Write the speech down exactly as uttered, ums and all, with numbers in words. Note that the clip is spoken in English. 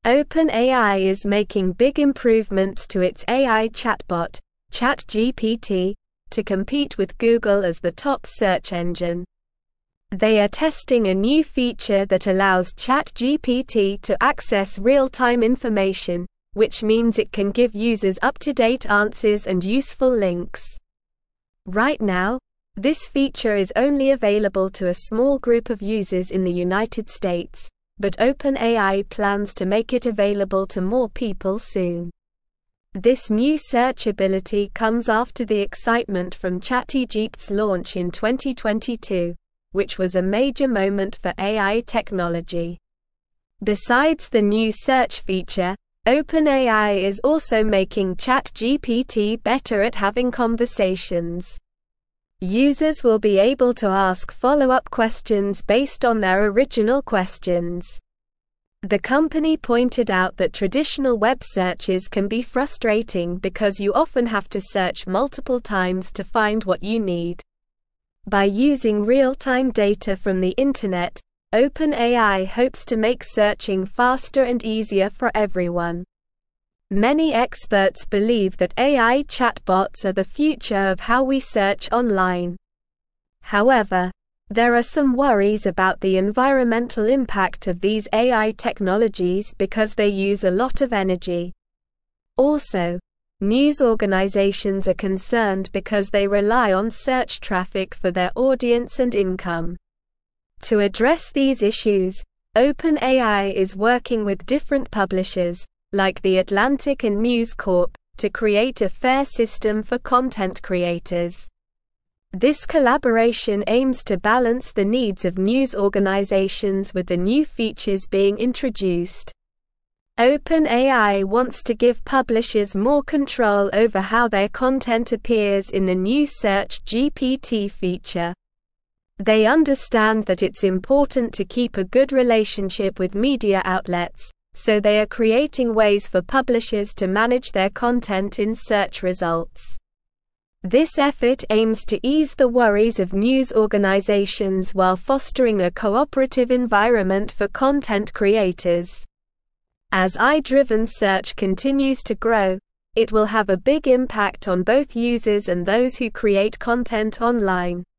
OpenAI is making big improvements to its A I chatbot, ChatGPT, to compete with Google as the top search engine. They are testing a new feature that allows ChatGPT to access real-time information, which means it can give users up-to-date answers and useful links. Right now, this feature is only available to a small group of users in the United States, but OpenAI plans to make it available to more people soon. This new search ability comes after the excitement from ChatGPT's launch in twenty twenty-two, which was a major moment for A I technology. Besides the new search feature, OpenAI is also making ChatGPT better at having conversations. Users will be able to ask follow-up questions based on their original questions. The company pointed out that traditional web searches can be frustrating because you often have to search multiple times to find what you need. By using real-time data from the Internet, OpenAI hopes to make searching faster and easier for everyone. Many experts believe that A I chatbots are the future of how we search online. However, there are some worries about the environmental impact of these A I technologies because they use a lot of energy. Also, news organizations are concerned because they rely on search traffic for their audience and income. To address these issues, OpenAI is working with different publishers, like The Atlantic and News Corp, to create a fair system for content creators. This collaboration aims to balance the needs of news organizations with the new features being introduced. OpenAI wants to give publishers more control over how their content appears in the new Search G P T feature. They understand that it's important to keep a good relationship with media outlets, so they are creating ways for publishers to manage their content in search results. This effort aims to ease the worries of news organizations while fostering a cooperative environment for content creators. As A I-driven search continues to grow, it will have a big impact on both users and those who create content online.